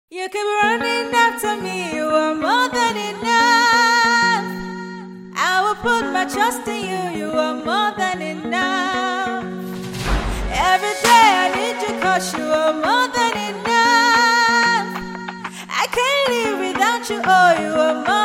You keep running after me, you are more than enough. I will put my trust in you, you are more than enough. Every day I need you cause you are more than enough. I can't live without you, oh, you are more